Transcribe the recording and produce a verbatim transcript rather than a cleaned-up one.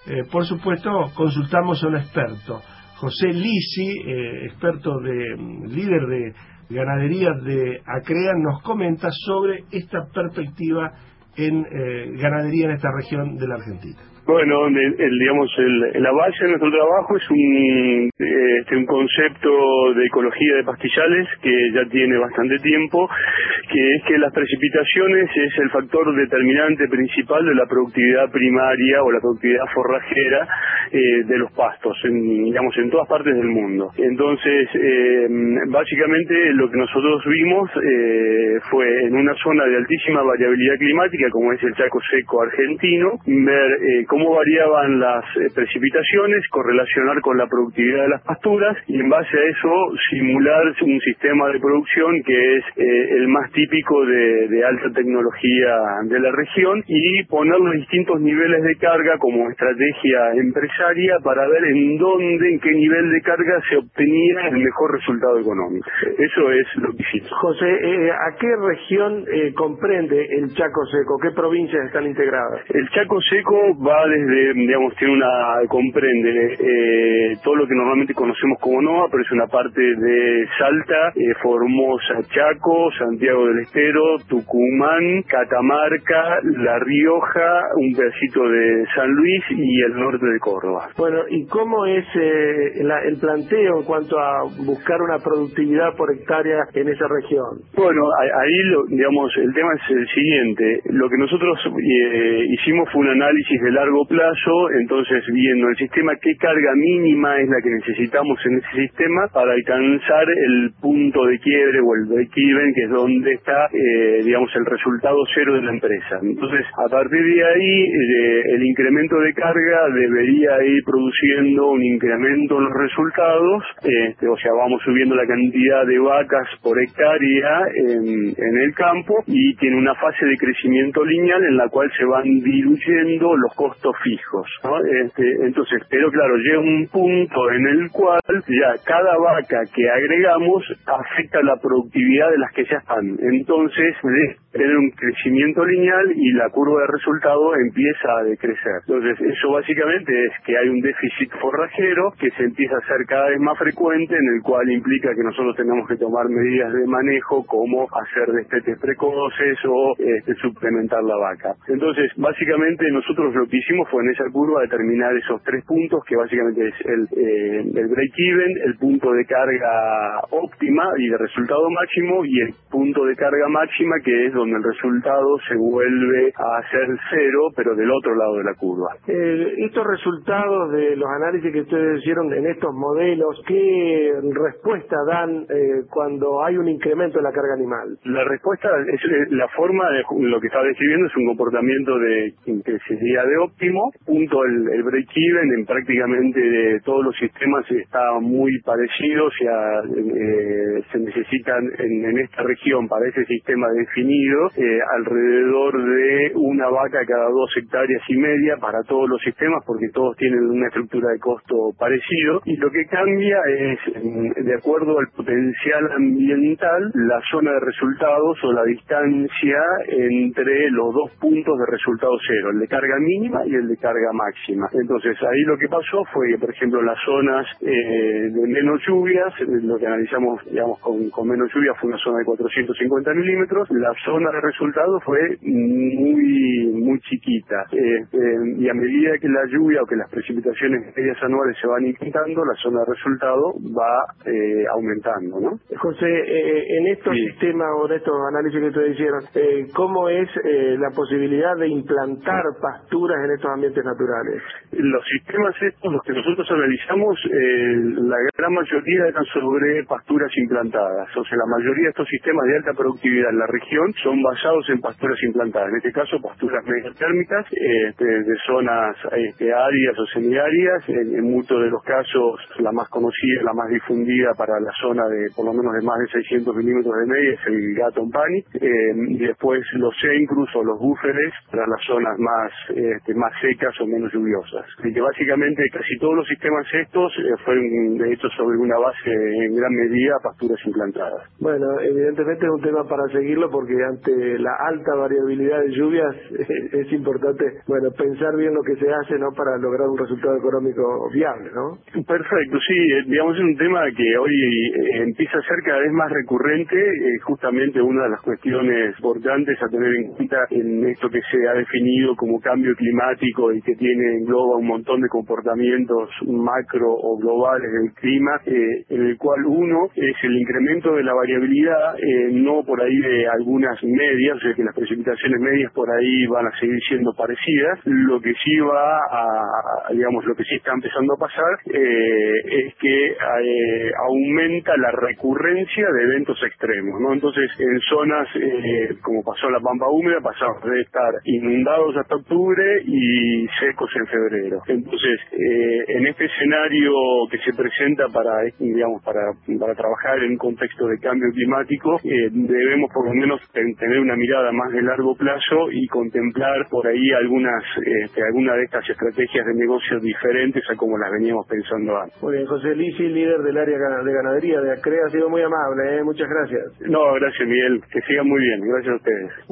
eh, por supuesto, consultamos a un experto, José Lisi, eh, experto de líder de ganadería de Acrea, nos comenta sobre esta perspectiva en eh, ganadería en esta región de la Argentina. Bueno, el, el, digamos, el, la base de nuestro trabajo es un, este, un concepto de ecología de pastizales que ya tiene bastante tiempo, que es que las precipitaciones es el factor determinante principal de la productividad primaria o la productividad forrajera eh, de los pastos, en, digamos, en todas partes del mundo. Entonces, eh, básicamente lo que nosotros vimos eh, fue en una zona de altísima variabilidad climática, como es el Chaco Seco argentino, ver eh, cómo variaban las eh, precipitaciones, correlacionar con la productividad de las pasturas y en base a eso simular un sistema de producción que es eh, el más típico de, de alta tecnología de la región y poner los distintos niveles de carga como estrategia empresaria para ver en dónde, en qué nivel de carga se obtenía el mejor resultado económico. Eso es lo que hicimos. José, eh, ¿a qué región eh, comprende el Chaco Seco? ¿Qué provincias están integradas? El Chaco Seco va desde, digamos, tiene una, comprende eh, todo lo que normalmente conocemos como NOA, pero es una parte de Salta, eh, Formosa, Chaco, Santiago del Estero, Tucumán, Catamarca, La Rioja, un pedacito de San Luis y el norte de Córdoba. Bueno, ¿y cómo es eh, la, el planteo en cuanto a buscar una productividad por hectárea en esa región? Bueno, ahí, lo, digamos, el tema es el siguiente. Lo que nosotros eh, hicimos fue un análisis de largo plazo, entonces viendo el sistema qué carga mínima es la que necesitamos en ese sistema para alcanzar el punto de quiebre o el break-even, que es donde está, eh, digamos, el resultado cero de la empresa. Entonces, a partir de ahí, eh, el incremento de carga debería ir produciendo un incremento en los resultados, este, o sea, vamos subiendo la cantidad de vacas por hectárea en, en el campo y tiene una fase de crecimiento lineal en la cual se van diluyendo los costos fijos, ¿no? Este, entonces, pero claro, llega un punto en el cual ya cada vaca que agregamos afecta la productividad de las que ya están. Entonces, de tener un crecimiento lineal y la curva de resultado empieza a decrecer. Entonces, eso básicamente es que hay un déficit forrajero que se empieza a hacer cada vez más frecuente, en el cual implica que nosotros tenemos que tomar medidas de manejo como hacer destetes precoces o este, suplementar la vaca. Entonces, básicamente nosotros lo que hicimos fue en esa curva determinar esos tres puntos, que básicamente es el, eh, el break-even, el punto de carga óptima y de resultado máximo, y el punto de carga máxima, que es donde el resultado se vuelve a ser cero, pero del otro lado de la curva. Eh, estos resultados de los análisis que ustedes hicieron en estos modelos, ¿qué respuesta dan eh, cuando hay un incremento de la carga animal? La respuesta es eh, la forma de lo que estaba describiendo, es un comportamiento de que sería de óptimo, punto el, el break-even en prácticamente de todos los sistemas está muy parecido, o sea, eh, se necesitan en, en esta región para ese sistema definido eh, alrededor de una vaca cada dos hectáreas y media para todos los sistemas, porque todos tienen una estructura de costo parecido, y lo que cambia es, de acuerdo al potencial ambiental, la zona de resultados o la distancia entre los dos puntos de resultado cero, el de carga mínima y el de carga máxima. Entonces ahí lo que pasó fue que, por ejemplo, en las zonas eh, de menos lluvias, lo que analizamos, digamos, con, con menos lluvias fue una zona de cuatrocientos cincuenta milímetros, la zona de resultado fue muy muy chiquita, eh, eh, y a medida que la lluvia o que las precipitaciones medias anuales se van incrementando, la zona de resultado va eh, aumentando, ¿no? José, eh, en estos sí. sistemas o en estos análisis que ustedes hicieron, eh, ¿cómo es eh, la posibilidad de implantar pasturas en estos ambientes naturales? Los sistemas estos, los que nosotros analizamos, eh, la gran mayoría eran sobre pasturas implantadas. O sea, la mayoría de estos sistemas de alta productividad en la región son basados en pasturas implantadas. En este caso, pasturas mesotérmicas, este, de zonas este, áridas o semiáridas. En, en muchos de los casos, la más conocida, la más difundida para la zona de por lo menos de más de seiscientos milímetros de media es el Gatton Panic. Eh, y después los Cencrus o los búferes para las zonas más, este, más secas o menos lluviosas. Y que básicamente casi todos los sistemas estos eh, fueron de hecho sobre una base en gran medida pasturas implantadas. Bueno, evidentemente es un tema para seguirlo, porque ante la alta variabilidad de lluvias eh, es importante, bueno, pensar bien lo que se hace, ¿no?, para lograr dar un resultado económico viable, ¿no? Perfecto, sí, eh, digamos es un tema que hoy eh, empieza a ser cada vez más recurrente, eh, justamente una de las cuestiones importantes a tener en cuenta en esto que se ha definido como cambio climático y que tiene engloba un montón de comportamientos macro o globales del clima, eh, en el cual uno es el incremento de la variabilidad, eh, no por ahí de algunas medias, o sea que las precipitaciones medias por ahí van a seguir siendo parecidas. Lo que sí va a, digamos, lo que sí está empezando a pasar eh, es que eh, aumenta la recurrencia de eventos extremos, ¿no? Entonces, en zonas eh, como pasó la Pampa Húmeda, pasamos de estar inundados hasta octubre y secos en febrero. Entonces, eh, en este escenario que se presenta para, digamos, para, para trabajar en un contexto de cambio climático, eh, debemos por lo menos ten, tener una mirada más de largo plazo y contemplar por ahí algunas, este, algunas de estas estrategias de negocio diferentes a como las veníamos pensando antes. Muy bien, José Lisi, líder del área de ganadería de ACREA, ha sido muy amable, ¿eh? Muchas gracias. No, gracias Miguel, que sigan muy bien, gracias a ustedes.